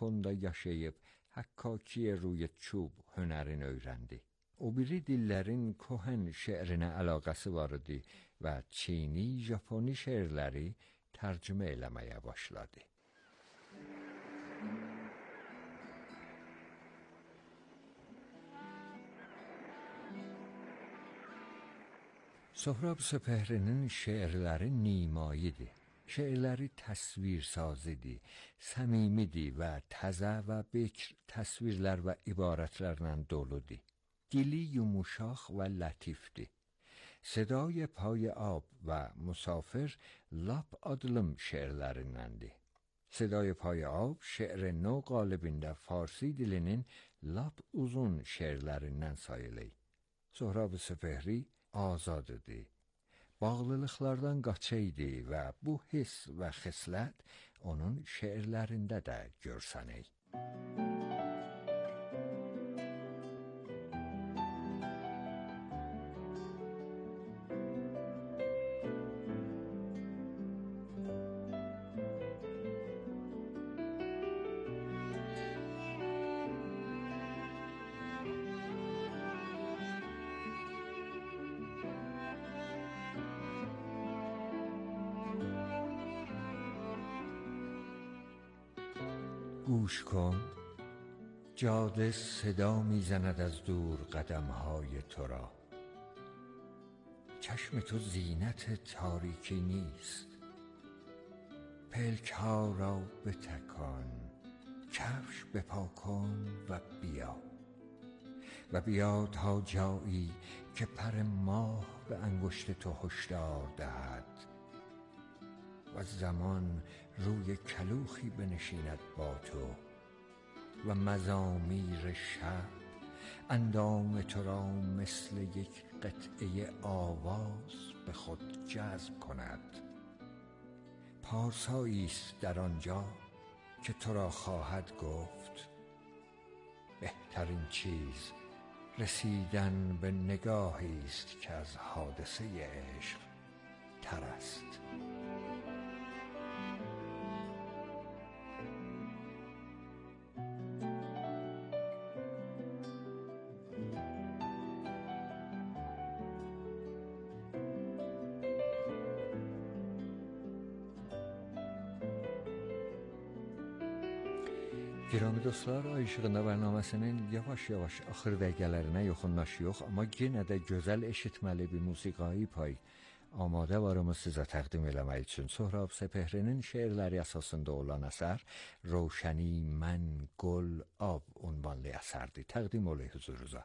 Japonda yaşayıb həkkaki ruy çub hünərini öyrəndi. O biri dillərin kohen şeirinə əlaqəsi var idi və Çini, Japoni şeirləri tərcümə eləməyə başladı. Sohrab Sepehri'nin şeirləri nimayidir. Şeirləri təsvirsazidir, səmimidir və təzə və bikr təsvirlər və ibarətlərlə doludur. Dili yumuşaq və lətifdir. Sedای pای آب و مسافر lap adlım şeirlərindəndir. Sedای pای آب şeir nو qalibində Farsi dilinin lap uzun şeirlərindən sayılır. Sohrab Sepehri azadıdır. Bağlılıqlardan qaçaydı və bu his və xislət onun şeirlərində də görsənir. گوش کن، جاده صدا میزند از دور قدمهای تو را. چشم تو زینت تاریکی نیست. پلک ها را بتکان، کفش بپا کن و بیا. و بیا تا جایی که پر ماه به انگشت تو هشدار دهد و زمان روی کلوخی بنشیند با تو و مزامیر شب اندام تو را مثل یک قطعه آواز به خود جذب کند. پارسایی است در آنجا که تو را خواهد گفت بهترین چیز رسیدن به نگاهی است که از حادثه عشق تر است. Girami dostlar, Ay İşığında bərnaməsinin yavaş-yavaş axır dəqiqələrinə yaxınlaşıyoruz, amma yenə də gözəl eşitməli bir musiqi pay amadə varımız sizə təqdim eləmək üçün. Sohrab Sepehrinin şeirləri əsasında olan əsər Roşəni Mən Gül Ab ünvanlı əsərdir. Təqdim olay huzurunuza.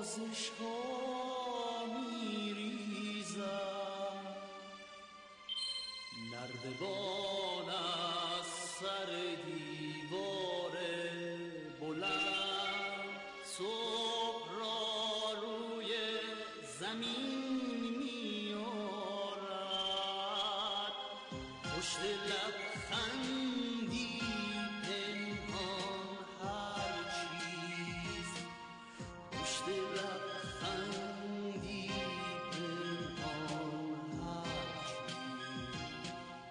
نوازش ها میریزد، نردبان از سر دیوار بلند صبح را روی زمین میارد. پشت لبخندی پنهان هر چیز، پشت لبخندی پنهان هر چیز.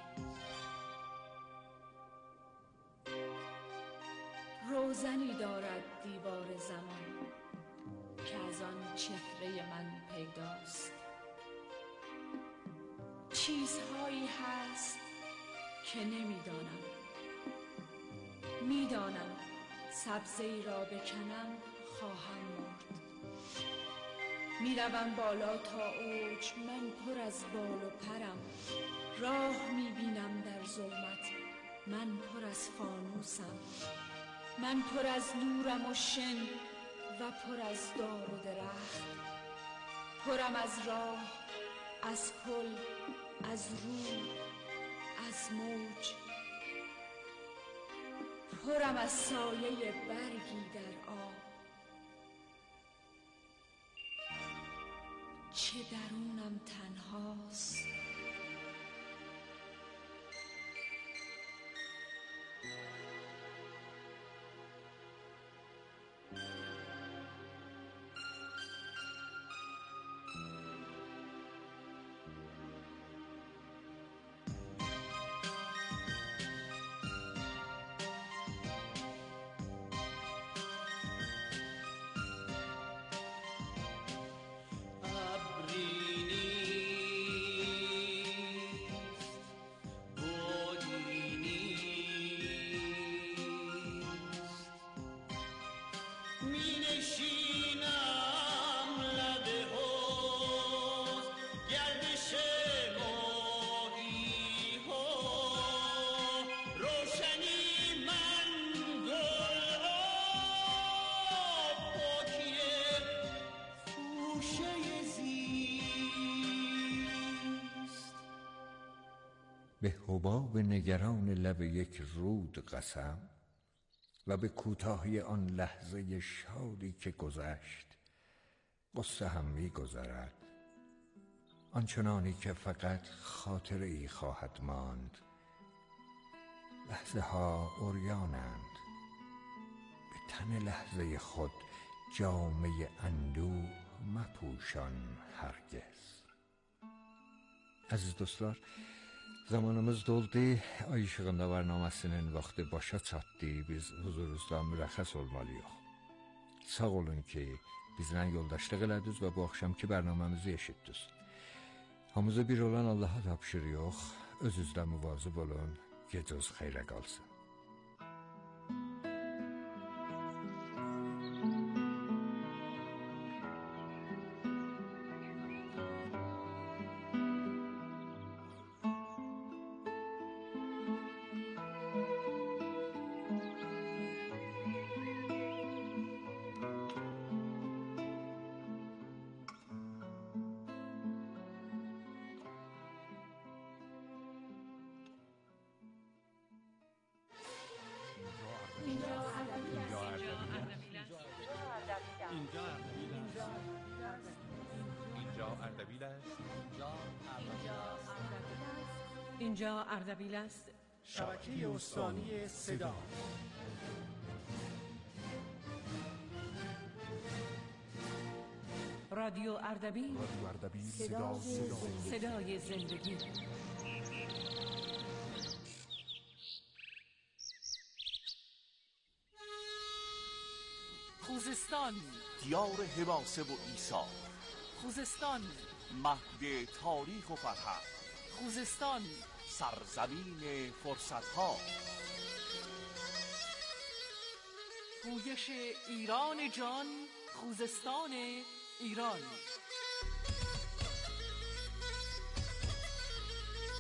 روزنی دارد دیوار زمان که از آن چهره من پیداست. چیزهایی هست که نمیدانم، میدانم سبزه‌ای را بکنم خواهم مرد. میروم بالا تا اوج، من پر از بال و پرم. راه میبینم در ظلمت، من پر از فانوسم. من پر از نورم و شن و پر از دار و درخت. پرم از راه، از پل، از رود، از موج. پرم از سایه برگی در آب. چه درونم تنهاست. به حباب نگران لب یک رود قسم و به کوتاهی آن لحظه شادی که گذشت. قصه هم می گذرد، آنچنانی که فقط خاطره ای خواهد ماند. لحظه ها عریانند، به تن لحظه خود جامه اندوه مپوشان هرگز. Aziz dostlar, zamanımız doldu. Ay işığında varnamasının vaxtı başa çatdı. Biz huzurunuzda mürəxxəs olmalıyıq. Sağ olun ki, bizlə yoldaşlıq elədiniz və bu axşamki bərnaməmizi eşitdiniz. Hamımızı bir olan Allaha tapşırıq. Özünüzlə müvazib olun. Gecəniz xeyrə qalsın. اینجا اردبیل است. شبکه استانی صدا. رادیو اردبیل، صدای زندگی. خوزستان، دیار حماسه و ایثار. خوزستان، مهد تاریخ و فرهنگ. خوزستان، سرزمین فرصت‌ها. پویش ایران جان، خوزستان ایران.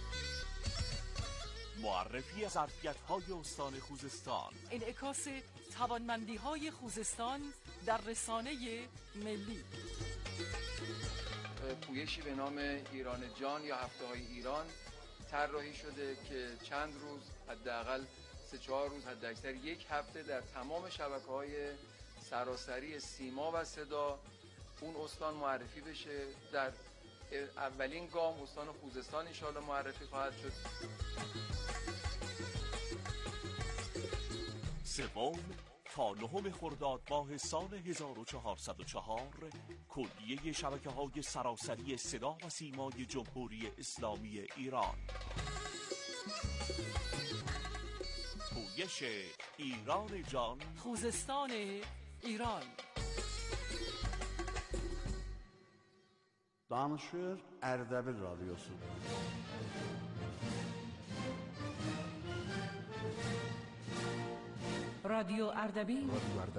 معرفی ظرفیت‌های استان خوزستان، انعکاس توانمندی‌های خوزستان در رسانه ملی. پویشی به نام ایران جان یا هفته‌های ایران طراحی شده که چند روز، حداقل 3-4 روز، حداکثر یک هفته، در تمام شبکه‌های سراسری سیما و صدا اون استان معرفی بشه. در اولین گام استان خوزستان انشاءالله معرفی خواهد شد. سوم تا 9 خرداد ماه سال 1404 کلیه شبکه‌های سراسری صدا و سیمای جمهوری اسلامی ایران. پویش ایران جان، خوزستان ایران. Danışır Erdebil Radyosu. رادیو اردبیل،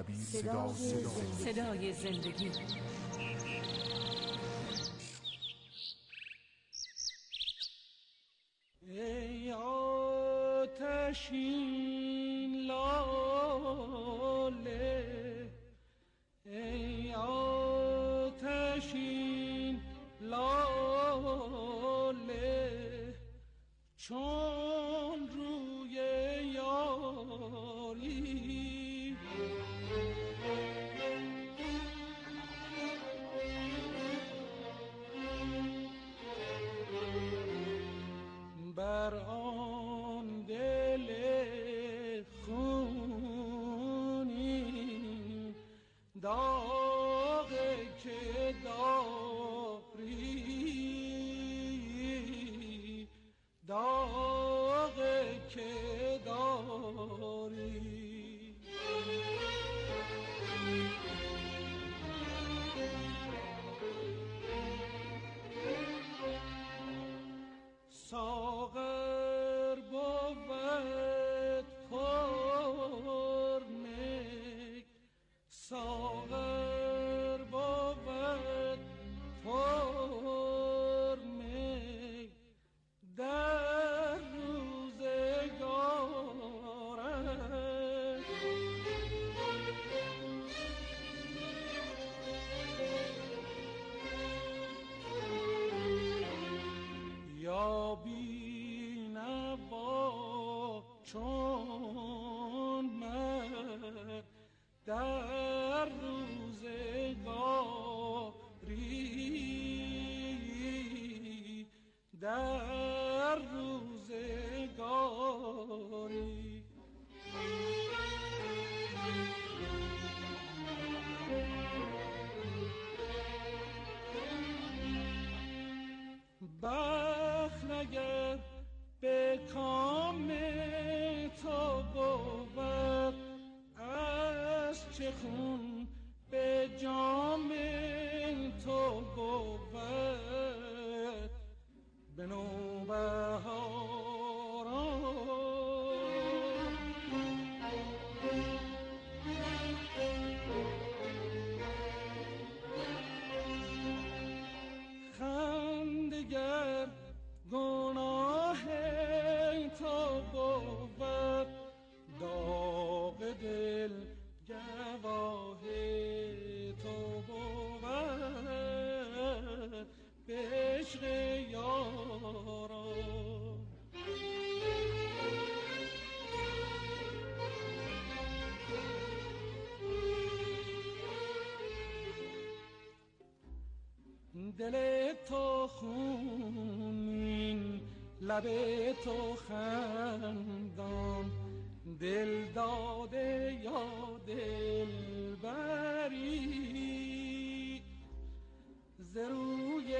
صدای زندگی. ای آتشین لاله، ای آتشین لاله، چون روی یاری بر آن دل خونی داغ که داری، داغ که داری. ساغر بود پر می، ساغر بود پر می، در روزگارش یا بی نوا چون من در روزگاری، در روزگاری. بخت اگر به کام تو بود، از چه خون به جام تو بود. به خندگر گناه تو بود، داغ دل گواه تو بود. به عشق یاران دل تو خونین، لب تو خندان، دل داده یا دل بری. ز روی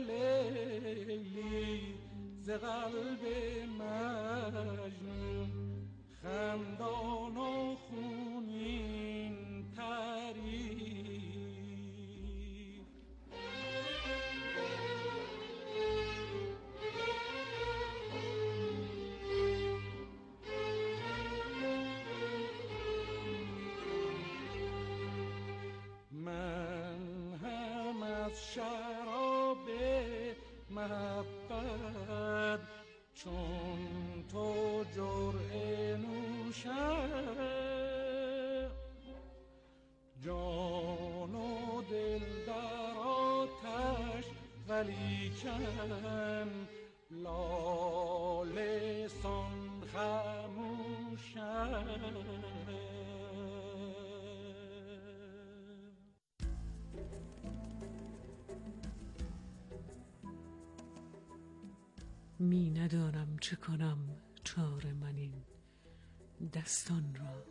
لیلی ز قلب مجنون، خندان و خونین تری. من هم از شراب محبت چون تو جرعه نوشم، جان و دل در آتش ولیکن لاله سان خموشم. می ندانم چه کنم چاره من این دستان را،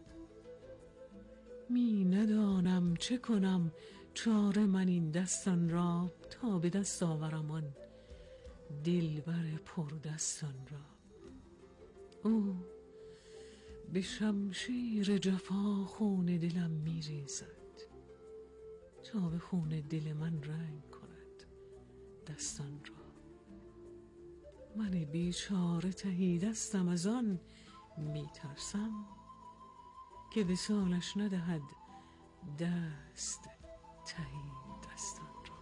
می ندانم چه کنم چاره من این دستان را، تا به دست آورم آن دلبر پردستان را. او به شمشیر جفا خون دلم می ریزد، تا به خون دل من رنگ کند دستان را. من بیچاره تهی دستم از آن می ترسم، که وصالش ندهد دست تهی دستان را.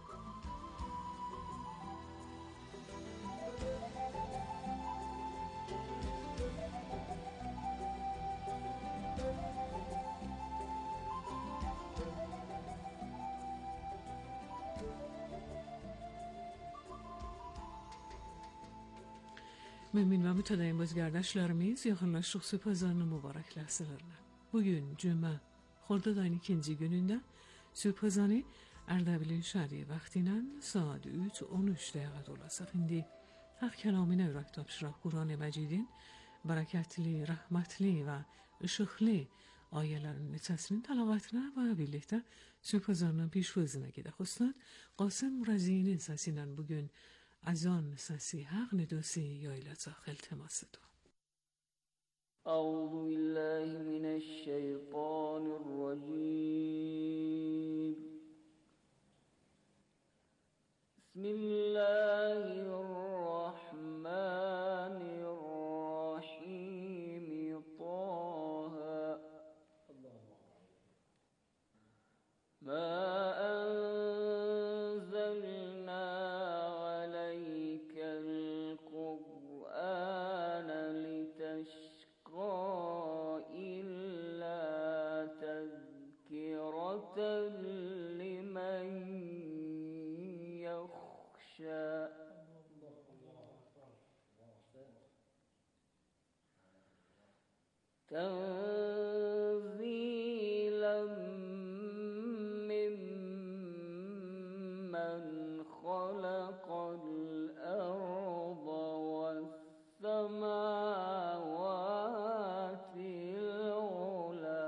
Mümin ve mütedeyim öz kardeşlerimiz, yakınlaştık su pazarının mübarek ləhsələrlə. Bugün cümə Xordadayın 2-ci günündə su pazarı Ərdəbilin şəhəri vaxtı ilə saat 3:13 dəqiqə olacaq. İndi haq kəlaminə ürək tapşıraq Quran-ı Məcidin bərəkətli, rəhmətli və işıqlı ayələrin neçəsinin təlavatına və birlikdə su pazarının pişvözünə gedək. Ustad Qasım Rəzinin səsi ilə bugün از آن سسی حق ندوسی یایلتا التماس دو. اعوذ بالله من الشیطان الرجیم. بسم الله الرحمن الرحیم. طه ما لمن يخشى. تنزيلا ممن خلق الأرض والسماوات العلى.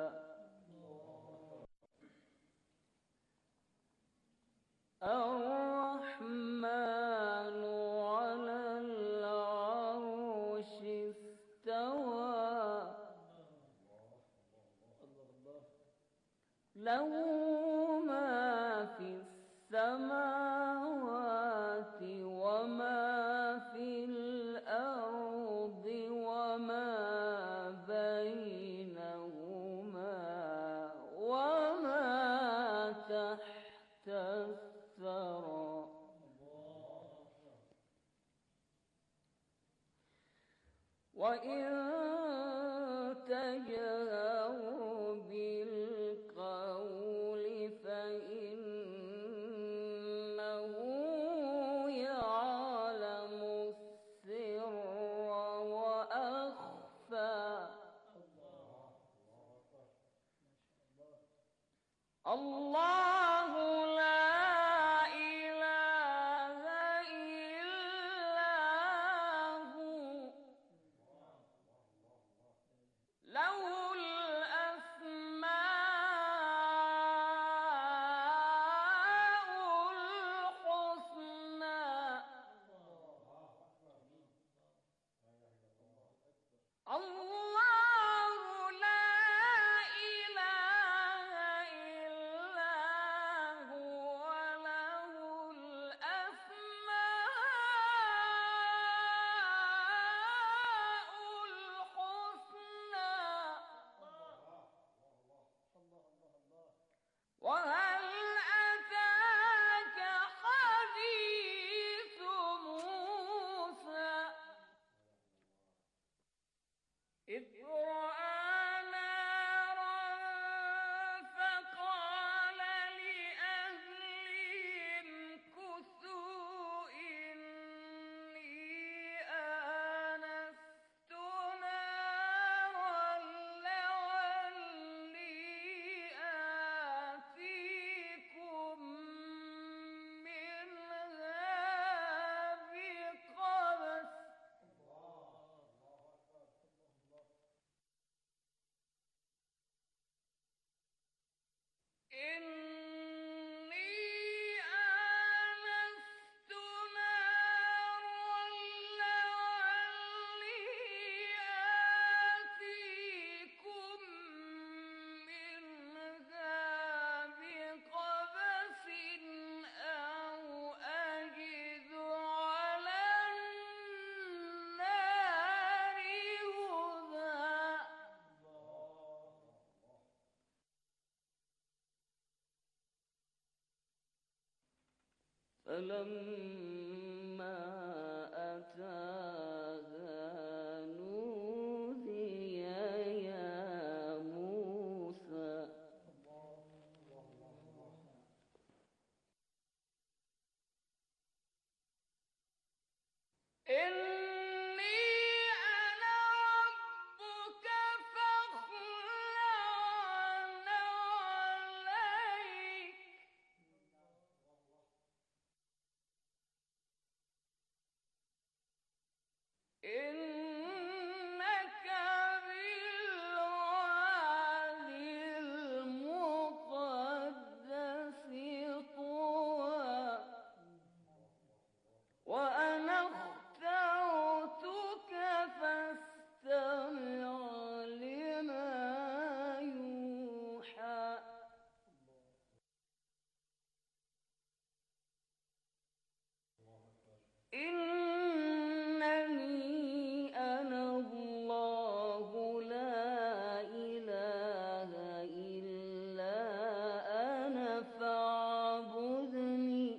الرحمن على العرش استوى. له ما في السماوات وما في الأرض وما بينهما وما تحت الثرى. وإن تجهر بالقول فإنه يعلم السر وأخفى. الله لا إله إلا هو فلما أتاها نودي يا موسى إني أنا ربك فاخلع عليك إنك بالوادي المقدس طوى وأنا اخترتك فاستمع لما يوحى إنني أنا الله لا إله إلا أنا فاعبدني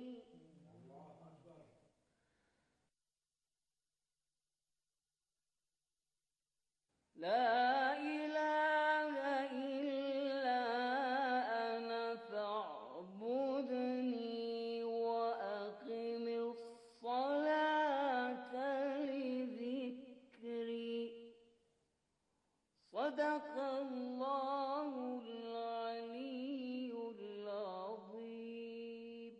لا إله إلا أنا فاعبدني وأقم الصلاة لذكري صدق الله العلي العظيم.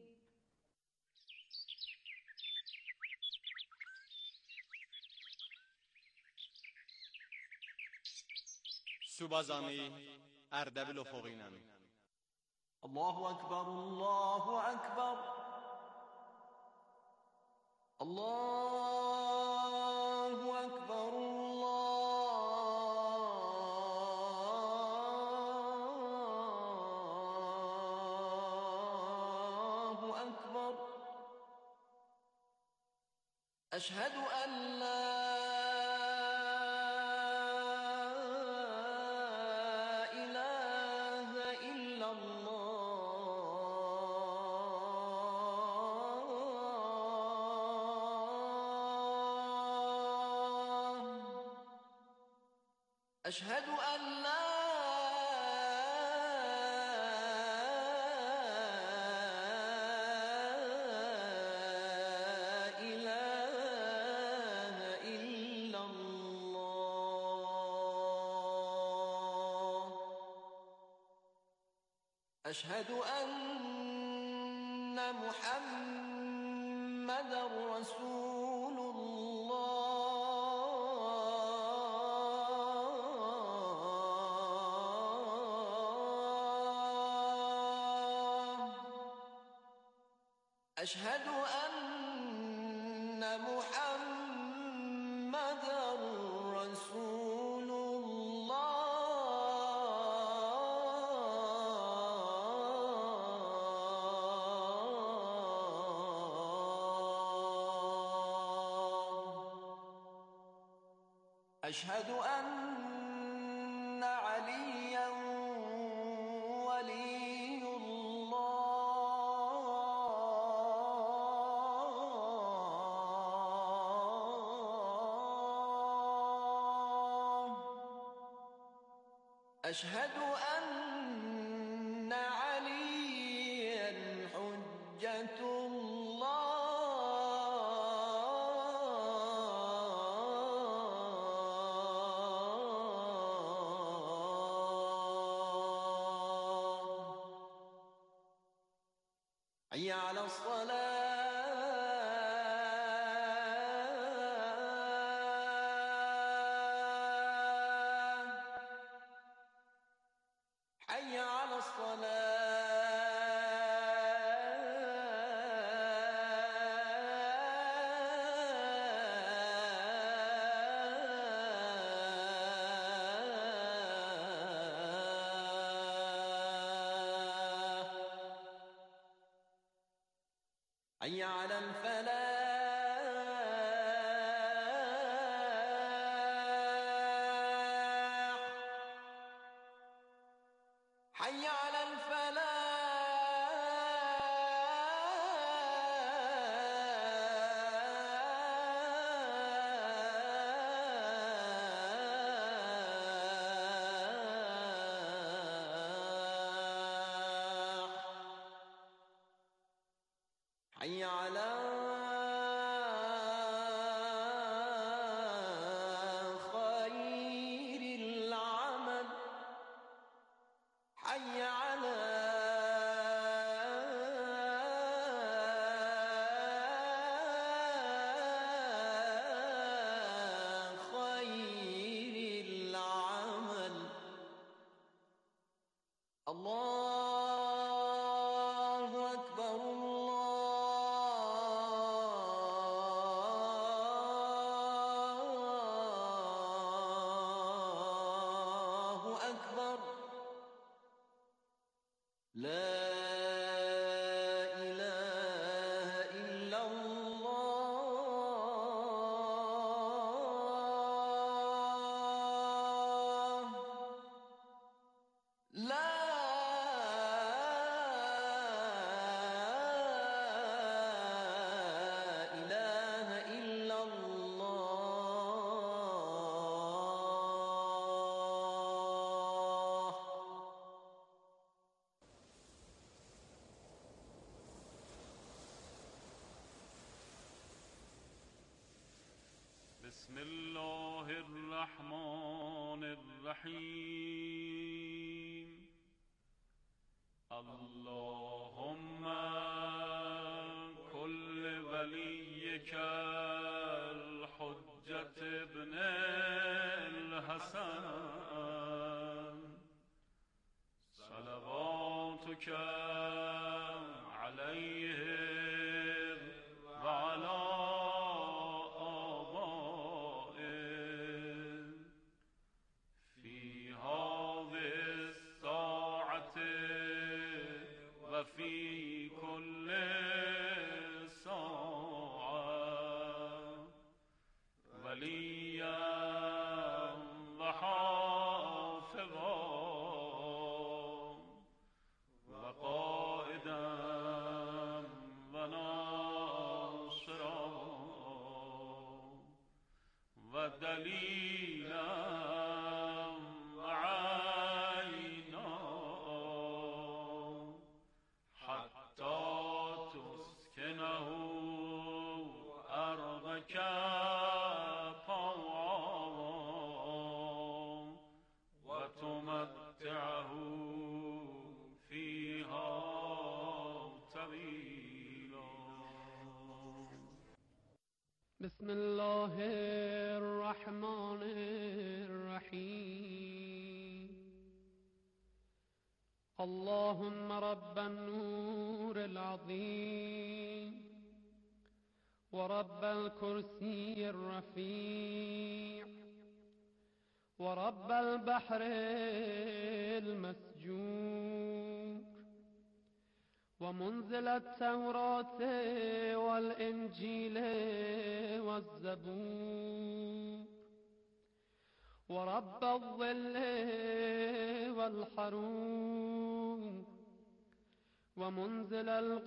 سوبازانی اردبیل افقینم. الله أكبر الله أكبر الله أكبر الله أكبر أشهد أن لا إله إلا الله أشهد أن لا إله إلا الله أشهد أن محمدًا رسول الله أشهد أن محمدًا رسول أشهد أن عليا ولي الله أشهد أن عليا حجة الله حي على الصلاة حي على الصلاة على الفلاح حي على حي على خير العمل حي على خير العمل الله أكبر الله أكبر لا إله إلا الله لا إله إلا الله بسم الله الرحمن الرحيم اللهم كل وليك الحجة ابن الحسن صلواتك عليه وعلى آبائه في هذه الساعة وفي كل ساعة وليا وحافظا وقائدا وناصرا ودليلا وعينا حتى تسكنه أرضك طوعا وتمتعه فيها طويلا. بسم الله الرحمن الرحيم اللهم رب النور العظيم ورب الكرسي الرفيع ورب البحر المسجور ومنزل التوراة والإنجيل والزبور ورب الظل والحرور ومنزل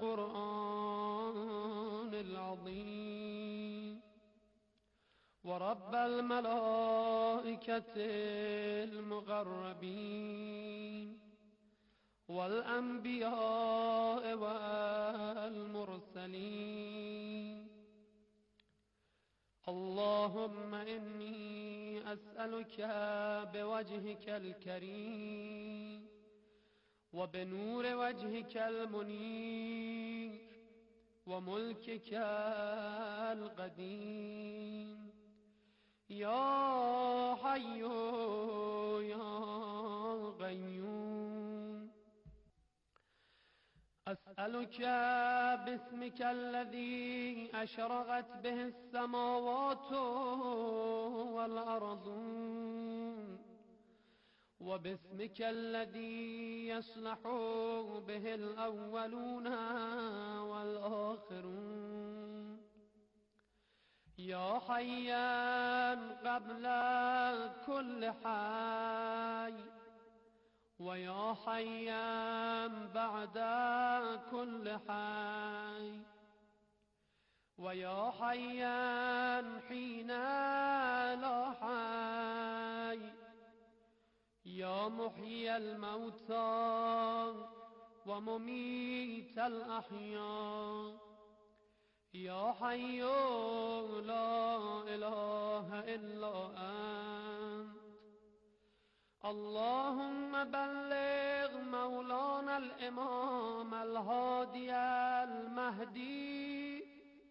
القرآن العظيم ورب الملائكة المقربين والأنبياء والمرسلين اللهم إني أسألك بوجهك الكريم وبنور وجهك المنير وملكك القديم يا حي يا قيوم أسألك باسمك الذي أشرقت به السماوات والأرض وباسمك الذي يصلح به الأولون والآخرون يا حيا قبل كل حي ويا حيا بعد كل حي ويا حيا حين لا حي يا محيي الموتى ومميت الأحياء يا حي لا إله إلا أنت اللهم بلغ مولانا الإمام الهادي المهدي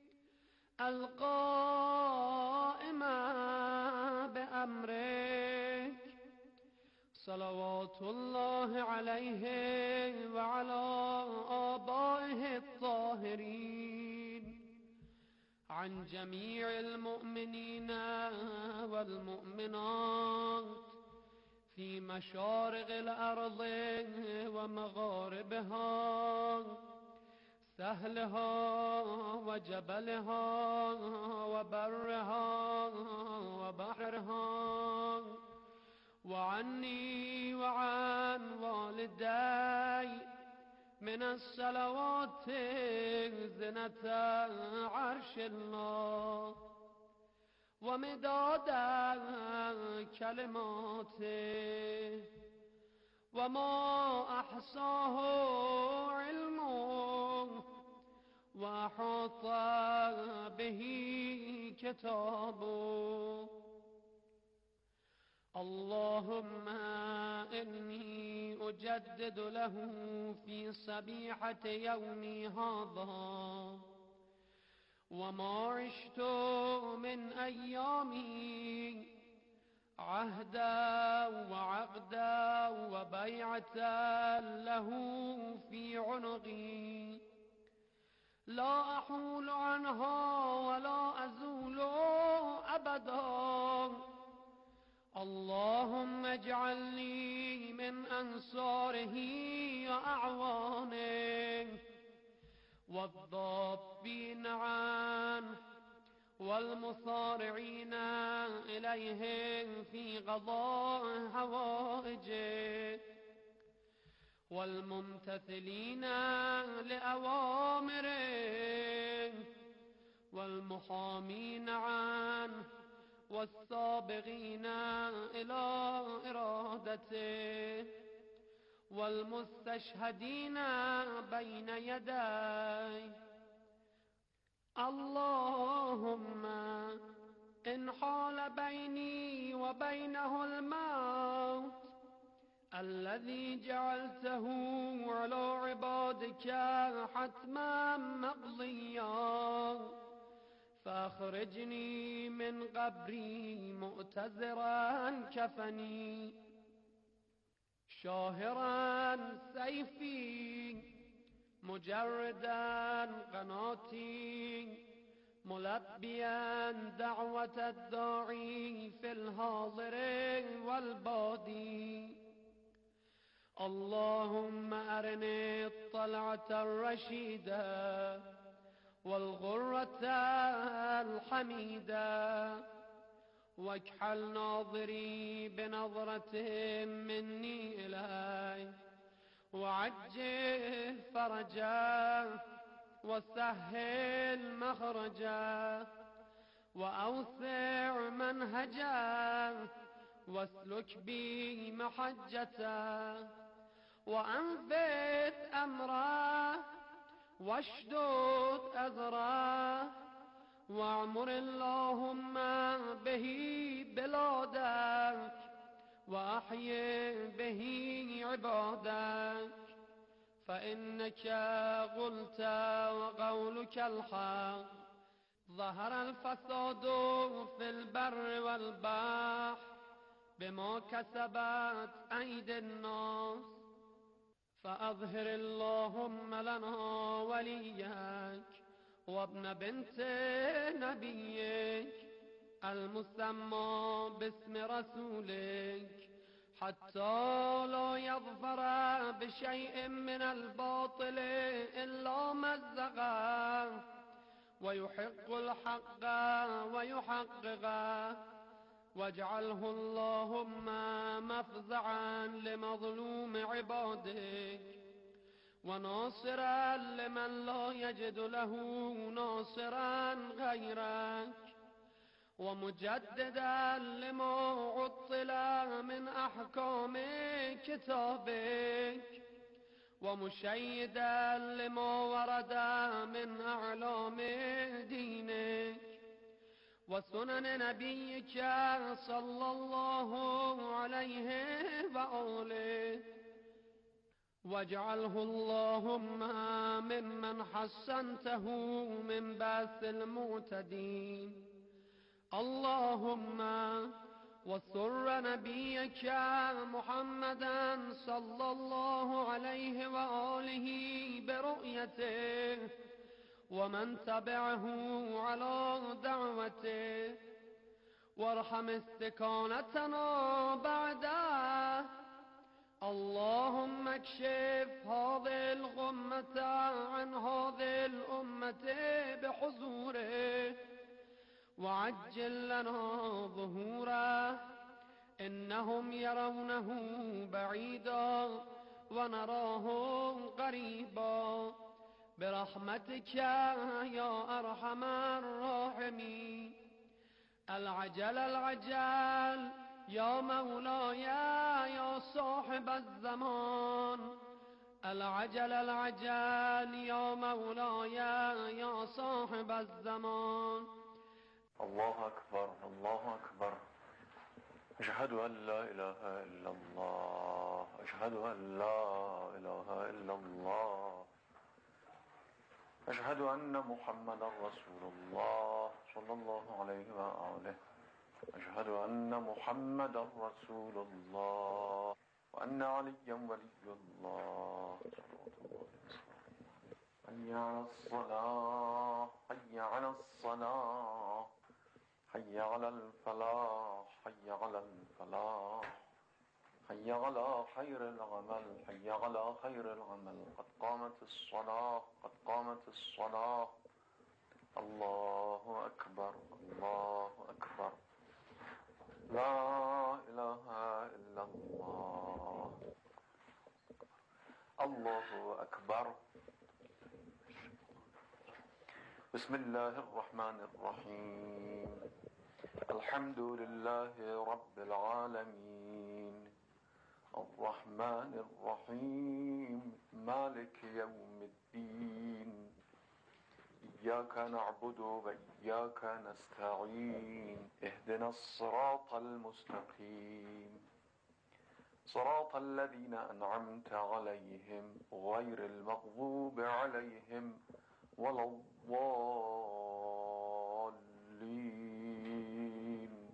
القائم بأمرك صلوات الله عليه وعلى آبائه الطاهرين عن جميع المؤمنين والمؤمنات في مشارق الأرض ومغاربها سهلها وجبلها وبرها وبحرها وعني وعن والدي من الصلوات زنة عرش الله ومداد كلماته وما أحصاه علمه وأحاط به كتابه اللهم إني أجدد له في صبيحة يومي هذا وما عشت من أيامي عهدا وعقدا وبيعة له في عنقي لا أحول عنها ولا أزول أبدا اللهم اجعلني من أنصاره وأعوانه والضابين عنه والمصارعين إليه في قضاء حوائجه والممتثلين لأوامره والمحامين عنه والسابقين إلى إرادته والمستشهدين بين يديه اللهم إن حال بيني وبينه الموت الذي جعلته على عبادك حتما مقضيا فأخرجني من قبري مؤتزرا كفني شاهرا سيفي مجردا قناتي ملبيا دعوة الداعي في الحاضر والبادي اللهم أرني الطلعة الرشيدة والغرة الحميدة واكحل ناظري بنظرة مني إليه وعجل فرجا وسهل مخرجا وأوسع منهجا واسلك بي محجتا وأنفذ أمره واشدد أزره واعمر اللهم به بلادك وأحيي به عبادك فإنك قلت وقولك الحق ظهر الفساد في البر والبحر بما كسبت أيدي الناس فأظهر اللهم لنا وليك وابن بنت نبيك المسمى باسم رسولك حتى لا يظفر بشيء من الباطل إلا مزقه ويحق الحق ويحققه. واجعله اللهم مفزعا لمظلوم عبادك وناصرا لمن لا يجد له ناصرا غيرك ومجددا لما عطل من أحكام كتابك ومشيدا لما ورد من أعلام دينك وسنن نبيك صلى الله عليه وآله. واجعله اللهم ممن حسنته من بأس المعتدين. اللهم وسر نبيك محمدا صلى الله عليه وآله برؤيته ومن تبعه على دعوته وارحم استكانتنا بعده. اللهم اكشف هذه الغمة عن هذه الأمة بحضوره وعجل لنا ظهوره. إنهم يرونه بعيدا ونراه قريبا برحمتك يا أرحم الراحمين. العجل العجل يا مولاي يا صاحب الزمان. العجل العجل يا مولاي يا صاحب الزمان. الله أكبر الله أكبر. أشهد أن لا إله إلا الله. أشهد أن لا إله إلا الله. أشهد أن محمدا رسول الله صلى الله عليه وآله. أشهد أن محمدا رسول الله وأن عليا ولي الله. حي على الصلاة حي على الصلاة حي على الفلاح حي على الفلاح حي على خير العمل حي على خير العمل. قد قامت الصلاة قد قامت الصلاة. الله أكبر الله أكبر. لا إله إلا الله. الله أكبر. بسم الله الرحمن الرحيم. الحمد لله رب العالمين الرحمن الرحيم مالك يوم الدين. إياك نعبد وإياك نستعين. اهدنا الصراط المستقيم صراط الذين أنعمت عليهم غير المغضوب عليهم ولا الضالين.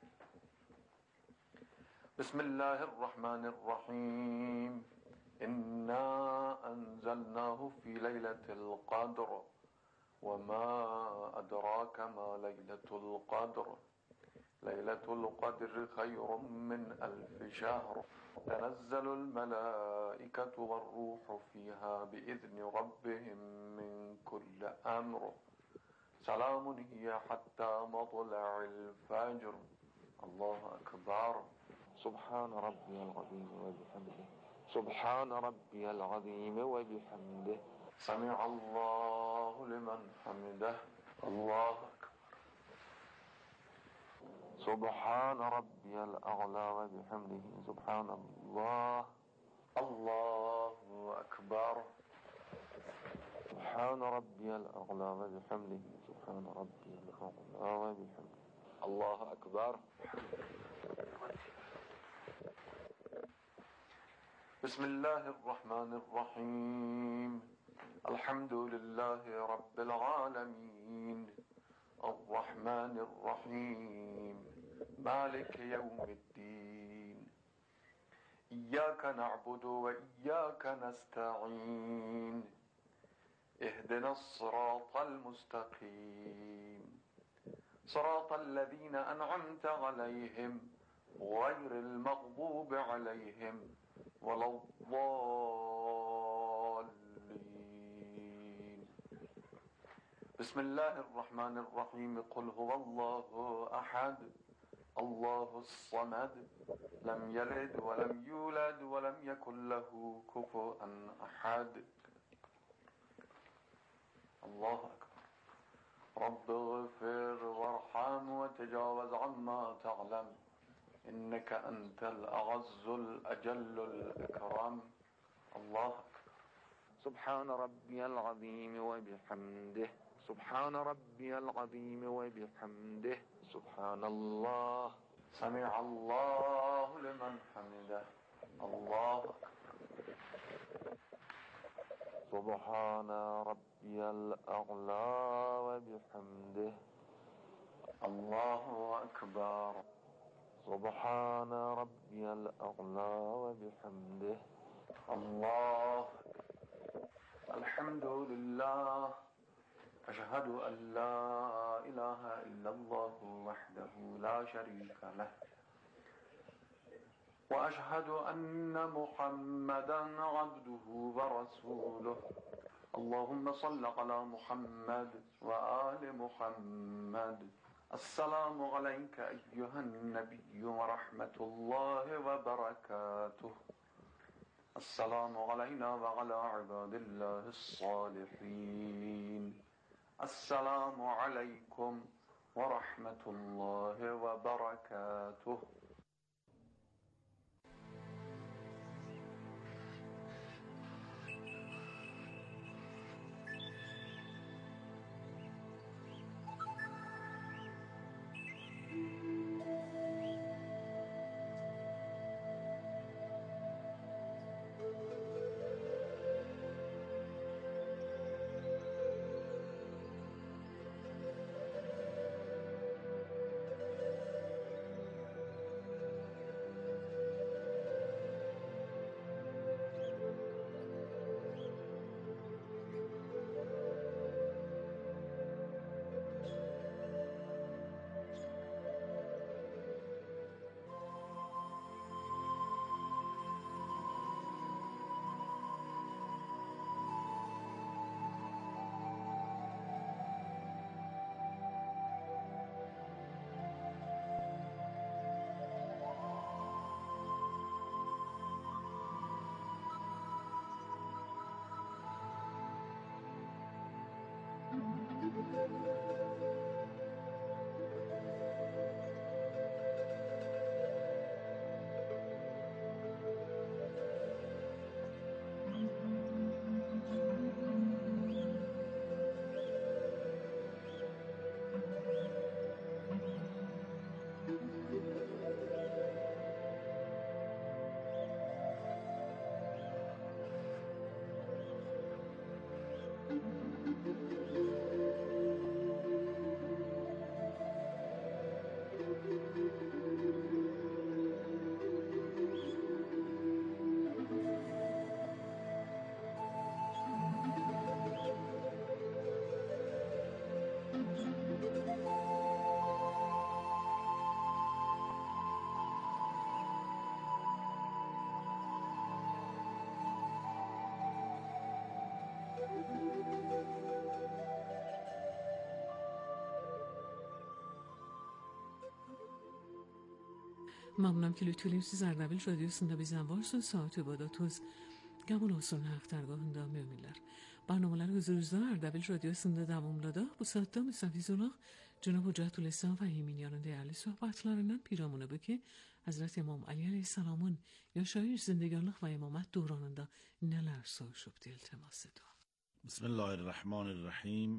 بسم الله الرحمن الرحيم. إنا أنزلناه في ليلة القدر وما أدراك ما ليلة القدر. ليلة القدر خير من 1000 شهر. تنزل الملائكة والروح فيها بإذن ربهم من كل أمر. سلام هي حتى مطلع الفجر. الله أكبر. سبحان ربي العظيم وبحمده. سبحان ربي العظيم وبحمده. سمع الله لمن حمده. الله أكبر. سبحان ربي الأعلى وبحمده. سبحان الله. الله أكبر. سبحان ربي الأعلى وبحمده. سبحان ربي الأعلى وبحمده. الله أكبر. بسم الله الرحمن الرحيم. الحمد لله رب العالمين الرحمن الرحيم مالك يوم الدين. إياك نعبد وإياك نستعين. اهدنا الصراط المستقيم صراط الذين أنعمت عليهم غير المغضوب عليهم ولا الضالين. بسم الله الرحمن الرحيم. قل هو الله أحد الله الصمد لم يلد ولم يولد ولم يكن له كفوا أحد. الله أكبر. رب اغفر وارحم وتجاوز عما تعلم إنك أنت الأعز الأجل الأكرم. الله أكبر. سبحان ربي العظيم وبحمده سبحان ربي العظيم وبحمده سبحان الله. سمع الله لمن حمده. الله أكبر. سبحان ربي الأعلى وبحمده. الله أكبر. سبحان ربي الأعلى وبحمده. الله. الحمد لله. أشهد أن لا إله إلا الله وحده لا شريك له وأشهد أن محمدا عبده ورسوله. اللهم صل على محمد وآل محمد. السلام عليك أيها النبي ورحمة الله وبركاته. السلام علينا وعلى عباد الله الصالحين. السلام عليكم ورحمة الله وبركاته. ممنونم که lütfediyorsunuz Ardabil Radyosu'nda bizden varsa saat ibadet Qəbul olsun haq dərgahında müminlər. Barnamalar huzurunuzda Ardabil Radyosu'nda davamlıda bu saatte müsafiz olaq Cenab-ı Hüccətül-İslam və Yeminyanın değerli sohbetlarından piramını bu ki Hazreti İmam Ali Aleyhisselam'ın yaşayış, zindegarlıq və imamət dövranında nələr soruşub deyil təması da. Bismillahirrahmanirrahim.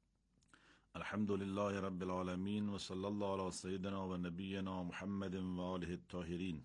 Elhamdülillahi Rabbil alemin ve sallallahu ala seyyidina ve nebiyyina Muhammedin ve alihi tahirin.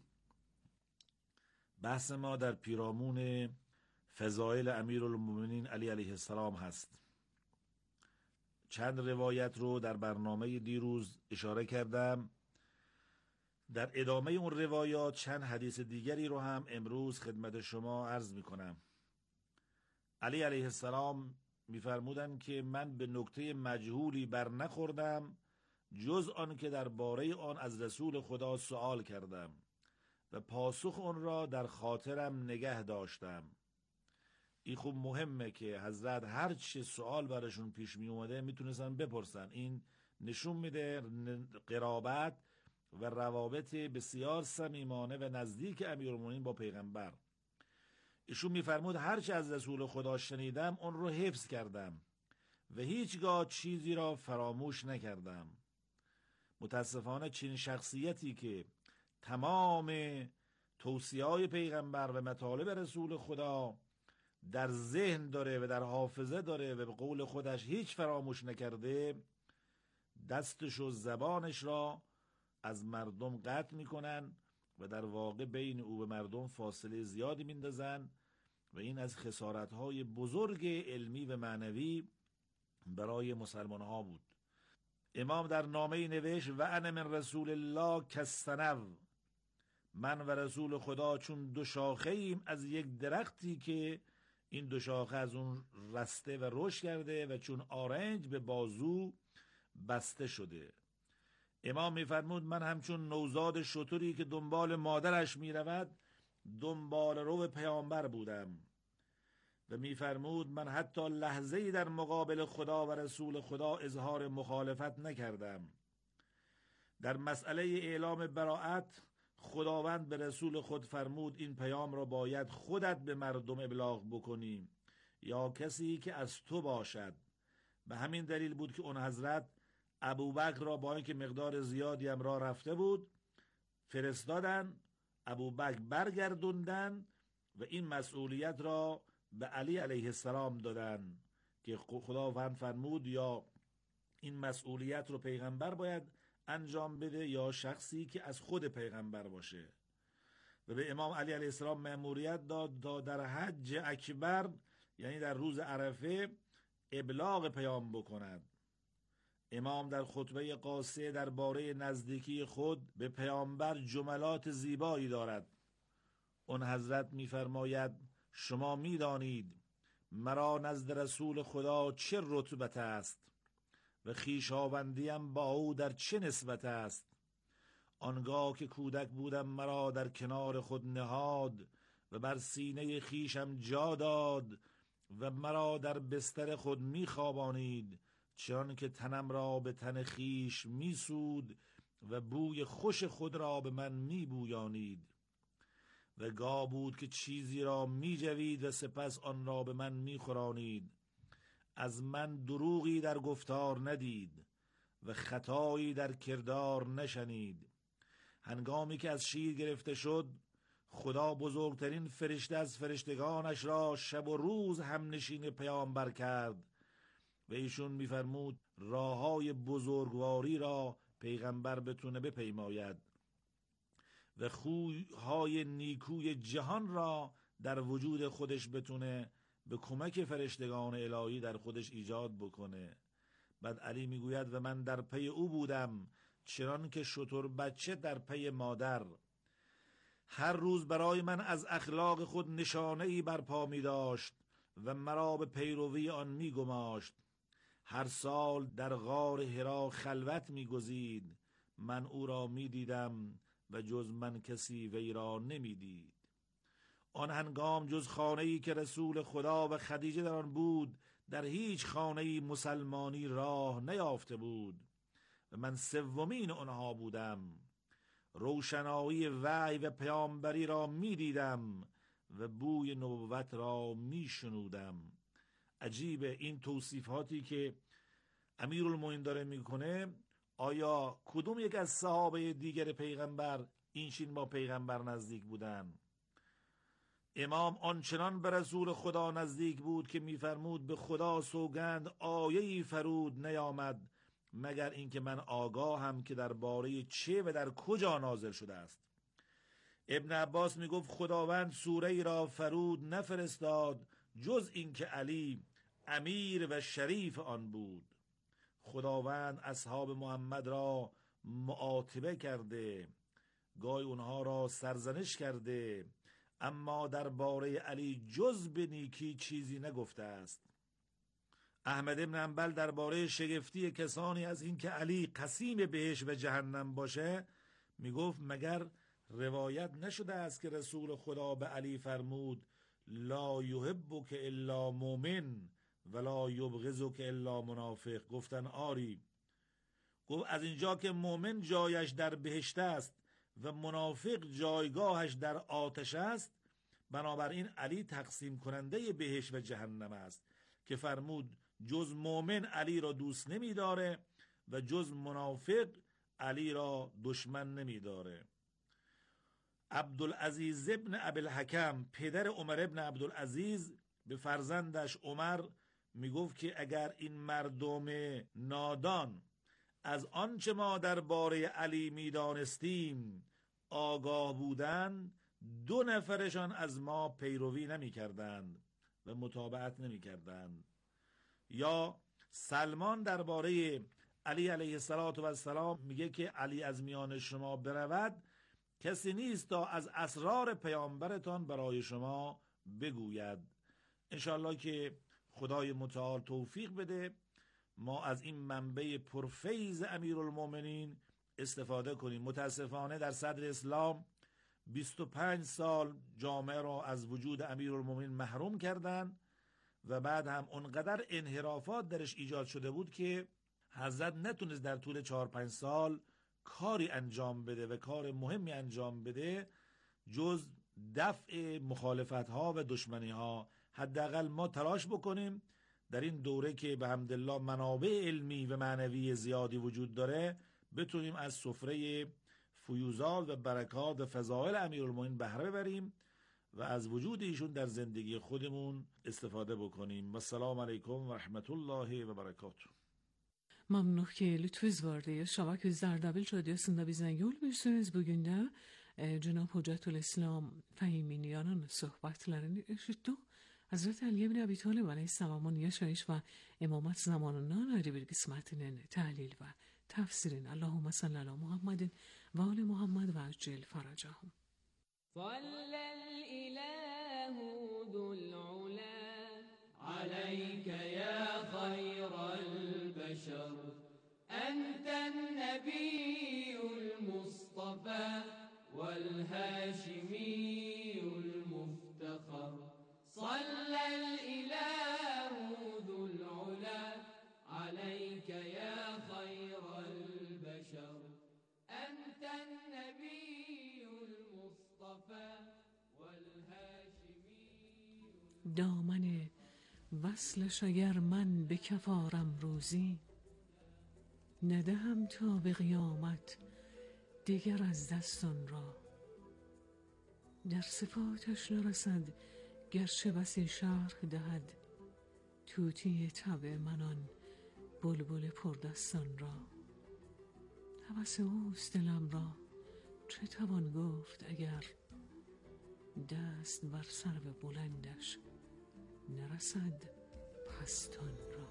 بحث ما در پیرامون فضائل امیرالمومنین علی علیه السلام هست. چند روایت رو در برنامه دیروز اشاره کردم. در ادامه اون روایات چند حدیث دیگری رو هم امروز خدمت شما عرض می کنم. علی علیه السلام می فرمودن که من به نکته مجهولی بر نخوردم جز آن که درباره آن از رسول خدا سؤال کردم و پاسخ آن را در خاطرم نگه داشتم. این خوب مهمه که حضرت هر چه سؤال براشون پیش می اومده میتونستن بپرسن. این نشون میده قرابت و روابط بسیار صمیمانه و نزدیک امیرالمومنین با پیغمبر. ایشون میفرمود هر چه از رسول خدا شنیدم اون رو حفظ کردم و هیچگاه چیزی را فراموش نکردم. متاسفانه چنین شخصیتی که تمام توصیه‌های پیغمبر و مطالب رسول خدا در ذهن داره و در حافظه داره و به قول خودش هیچ فراموش نکرده، دستش و زبانش را از مردم قطع میکنن و در واقع بین او و مردم فاصله زیادی میندازن و این از خسارت‌های بزرگ علمی و معنوی برای مسلمان ها بود. امام در نامه نوشت و انا من رسول الله کالسنو، من و رسول خدا چون دو شاخه ایم از یک درختی که این دو شاخه از اون رسته و رشد کرده و چون آرنج به بازو بسته شده. امام میفرمود من همچون نوزاد شتری که دنبال مادرش میرود دنبال رو پیامبر بودم. و میفرمود من حتی لحظه‌ای در مقابل خدا و رسول خدا اظهار مخالفت نکردم. در مسئله اعلام براءت خداوند به رسول خود فرمود این پیام را باید خودت به مردم ابلاغ بکنی یا کسی که از تو باشد. به همین دلیل بود که اون حضرت ابوبکر را با اینکه مقدار زیادی هم راه رفته بود فرستادن، ابوبکر برگردوندن و این مسئولیت را به علی علیه السلام دادن که خداوند فرمود یا این مسئولیت رو پیغمبر باید انجام بده یا شخصی که از خود پیغمبر باشه. و به امام علی علیه السلام مأموریت داد تا در حج اکبر یعنی در روز عرفه ابلاغ پیام بکند. امام در خطبه قاصه درباره نزدیکی خود به پیامبر جملات زیبایی دارد. اون حضرت می‌فرماید شما می‌دانید مرا نزد رسول خدا چه رتبت است و خویشاوندیم با او در چه نسبت است. آنگاه که کودک بودم مرا در کنار خود نهاد و بر سینه خویشم جا داد و مرا در بستر خود می‌خوابانید چون که تنم را به تن خویش می‌سود و بوی خوش خود را به من می‌بویانید. و گاه بود که چیزی را می‌جوید و سپس آن را به من می‌خورانید. از من دروغی در گفتار ندید و خطایی در کردار نشنید. هنگامی که از شیر گرفته شد خدا بزرگترین فرشته از فرشتگانش را شب و روز همنشین پیامبر کرد و ایشون می‌فرمود راه‌های بزرگواری را پیغمبر بتونه بپیماید و خوی‌های نیکوی جهان را در وجود خودش بتونه به کمک فرشتگان الهی در خودش ایجاد بکنه. بعد علی میگوید و من در پی او بودم چنان که شتر بچه در پی مادر. هر روز برای من از اخلاق خود نشانه‌ای برپا می داشت و مرا به پیروی آن می گماشت. هر سال در غار حرا خلوت می گزید. من او را می دیدم و جز من کسی وی را نمی دید. آن هنگام جز خانه‌ای که رسول خدا و خدیجه در آن بود در هیچ خانه‌ای مسلمانی راه نیافته بود و من سومین آنها بودم. روشنایی وحی و پیامبری را می دیدم و بوی نبوت را می شنودم. عجیبه این توصیفاتی که امیرالمومنین داره میکنه. آیا کدوم یک از صحابه دیگر پیغمبر اینچین با پیغمبر نزدیک بودن؟ امام آنچنان به رسول خدا نزدیک بود که میفرمود به خدا سوگند آیه‌ای فرود نیامد مگر اینکه من آگاهم که درباره چه و در کجا نازل شده است. ابن عباس میگفت خداوند سوره‌ای را فرود نفرستاد جز اینکه علی امیر و شریف آن بود. خداوند اصحاب محمد را معاتبه کرده، گاهی اونها را سرزنش کرده، اما درباره علی جز به نیکی چیزی نگفته است. احمد ابن حنبل درباره شگفتی کسانی از این که علی قسیم بهشت و جهنم باشه میگفت مگر روایت نشده است که رسول خدا به علی فرمود لا یحبک الا مؤمن ولا یبغضک الا منافق؟ گفتن آری. گفت از اینجا که مؤمن جایش در بهشت است و منافق جایگاهش در آتش است، بنابراین علی تقسیم کننده بهشت و جهنم است که فرمود جز مؤمن علی را دوست نمی داره و جز منافق علی را دشمن نمی داره. عبدالعزیز ابن ابوالحکم پدر عمر ابن عبدالعزیز به فرزندش عمر می گفت که اگر این مردم نادان از آنچه ما درباره علی می دانستیم آگاه بودند، 2 نفرشان از ما پیروی نمی کردند و متابعت نمی کردند. یا سلمان درباره علی علیه السلام میگه که علی از میان شما برود کسی نیست تا از اسرار پیامبرتان برای شما بگوید. انشالله که خدای متعال توفیق بده ما از این منبع پرفیض امیرالمومنین استفاده کنیم. متاسفانه در صدر اسلام 25 سال جامعه را از وجود امیرالمومنین محروم کردند و بعد هم اونقدر انحرافات درش ایجاد شده بود که حضرت نتونست در طول 4-5 سال کاری انجام بده و کار مهمی انجام بده جز دفع مخالفت ها و دشمنی ها. حداقل ما تلاش بکنیم در این دوره که به حمدالله منابع علمی و معنوی زیادی وجود داره بتونیم از سفره فیوزات و برکات و فضائل امیرالمومنین بهره ببریم و از وجود ایشون در زندگی خودمون استفاده بکنیم. و السلام علیکم و رحمت الله و برکاته. Memnun ki lütfüz var diye Şavak Zerdabel Radyosunda bizden yol verirsiniz. Bugün de Cenab-ı Hocetül İslam Fehiminiyan'ın sohbetlerini işittik. Hazreti Ali ibn Abi Talib aleyhisselamın yaşayış ve imamet zamanından ayrı bir kısmetinin tahlil ve tefsirin. Allahümme salli ala Muhammedin ve ala Muhammed ve acil faracahum. Sallal ilahu dhul ula aleyke ya khayral بشر أنت النبي المصطفى والهاشمي المفتخر صلى الإله ذو العلا عليك يا خير البشر أنت النبي المصطفى والهاشمي. دامن وصلش اگر من به کف آرم روزی، ندهم تا به قیامت دیگر از دستان را. در صفاتش نرسد گرچه بسی شرح دهد طوطی طبع منان بلبل پردستان را. هوس اوست دلم را چه توان گفت اگر دست بر سرو بلندش نرسد پستان را.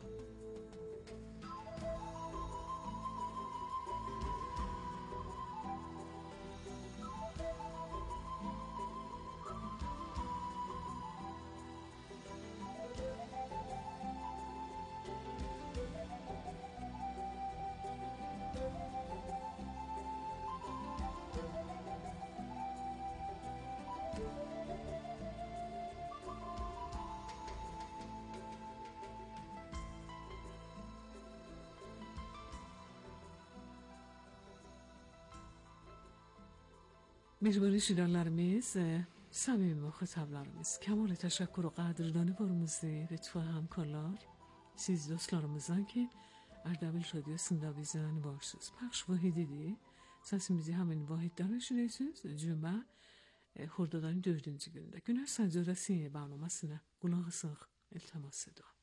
Mecburi şiirlerimiz, samimi muhatablarımız, kemal teşekkür ve qadrdani varımızdır ve tu hamkarlar, siz dostlarımızdan ki Erdebil Radyosunda bizden varsınız. Pəxş vahididir. Səsimizi həmin vahiddən eşidirsiniz. Cümə Xordadayın 4-cü günündə. Günah Səcərəsi bərnaməsinə qulaq asaq iltimas edirəm.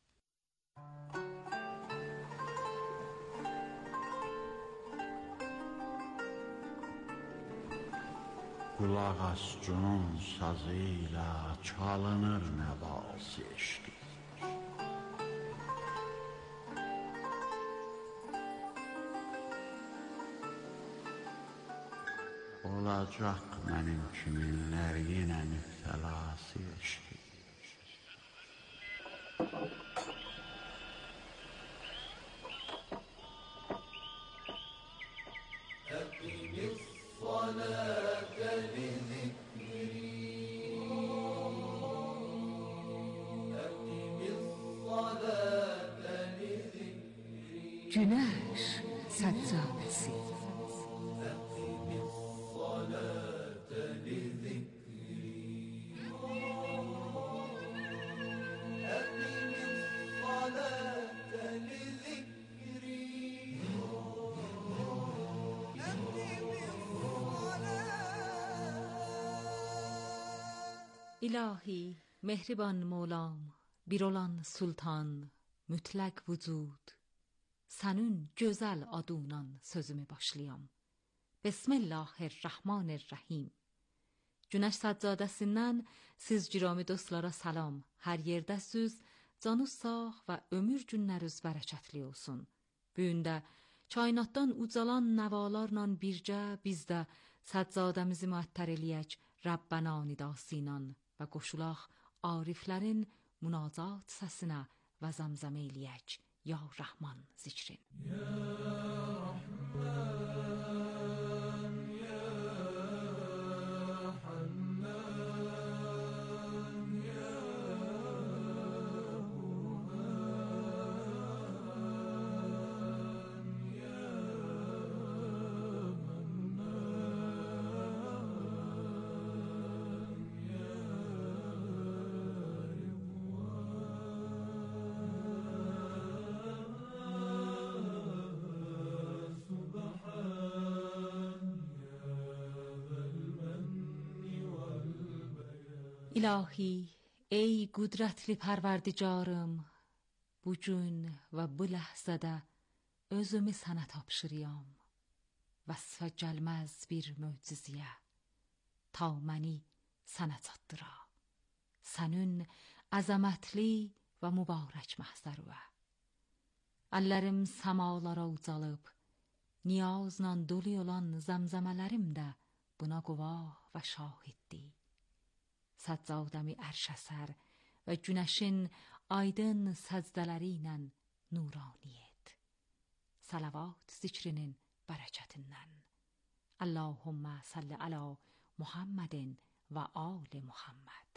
Qulaq as cunun sazı ilə çalınır nəvası eşqi. Olacaq mənim kiminlər yenə müftəlası eşqi. جنش سدزانسی İlahi, mehriban Mevlam, bir olan sultan, mütləq vücud. Sənin gözəl adından sözümü başlayam. Bismillahirrahmanirrahim. Günəş Səccadəsindən siz girami dostlara salam. Hər yerdəsiz, canınız sağ və ömür günləriniz bərəkətli olsun. Bu gün də kainatdan ucalan nəvalarla bircə biz də Səccadəmizi müəttər eləyək Rəbbənə nidasıyla və qoşulaq ariflərin münacat səsinə və zəmzəmə eləyək Ya Rahman zikrin. Ya Rahman, Ya Hannan, Ya Human, Ya Mannan, Ya İlahi, ey qüdrətli pərverdigarım, bu gün və bu ləhzədə özümü sənə tapşırıyam. Vəsfə gəlməz bir möcüziyə, ta məni sənə çatdıra. Sənin əzəmətli və mübarək məhzərvə. Əllərim səmalara ucalıb, niyazla dolu olan zəmzəmələrim də buna quvah və şahiddir. Səccadəmi ərşəsər və günəşin aydın səzdələri ilə nurani et. Salavat zikrinin bərəkətindən. Allahümmə salli alə Muhammedin və ali Muhammed.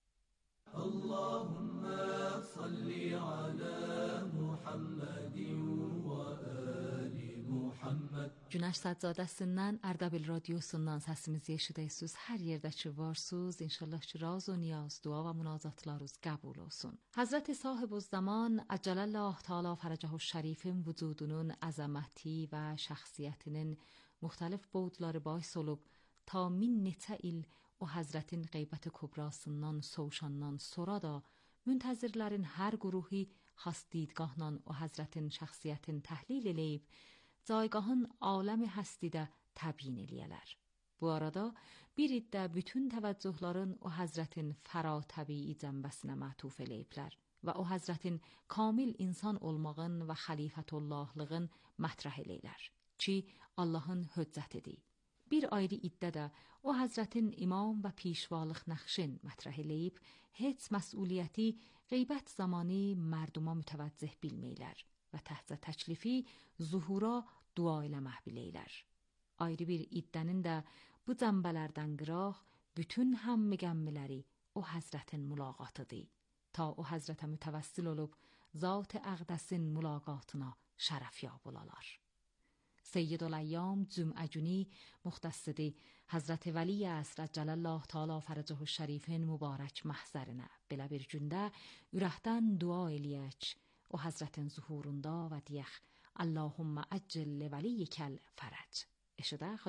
Allahümmə salli alə Muhammedin və ali Muhammed. Günəş Səccadəsindən, Ərdəbil radiosundan səsimizi eşidəysiniz. Hər yerdə ki varsınız, inşallah ki raz و نیاز dua və münacatlarınız qəbul olsun. Həzrət Sahibüzzaman Əcələlləh Teala fərəcəhu şərifin vücudunun əzəməti və şəxsiyyətinin müxtəlif boyutları bais olub ta min neçə il o Həzrətin qeybət kübrasından sovşandan sonra da müntəzirlərin hər quruhi xas didgahla o Həzrətin şəxsiyyətin təhlil eləyib caygahın aləmi həstidə təbyin eləyələr. Bu arada bir iddə bütün təvəccühların o Həzrətin fəratəbii cəmbəsinə mətuf eləyiblər və o Həzrətin kamil insan olmağın və xəlifətullahlığın mətrəh eləylər ki, Allahın höccətidir. Bir ayrı iddə də o Həzrətin imam və pişvalıq nəxşin mətrəh eləyib, heç məsuliyyəti qeybət zamanı mərduma mütəvəccih bilməklər və təhtə təklifi zuhura dua eləməh biləklər. Ayrı bir iddənin də bu cəmbələrdən qıraq bütün həmmi qəmmiləri o Həzrətin mülaqatıdır. Ta o Həzrətə mütəvəssil olub zat-ı əqdəsin mülaqatına şərəfyab olalar. Seyyidüləyyam cümə günü müxtəssidi Həzrət Vəli əsr Əcələlləh Teala fərəcəhu şərifin mübarək məhzərinə belə bir gündə ürəkdən dua eləyək o Həzrətin zuhurunda və deyək Allahümmə əccil li vəliykəl fərəc. Eşidək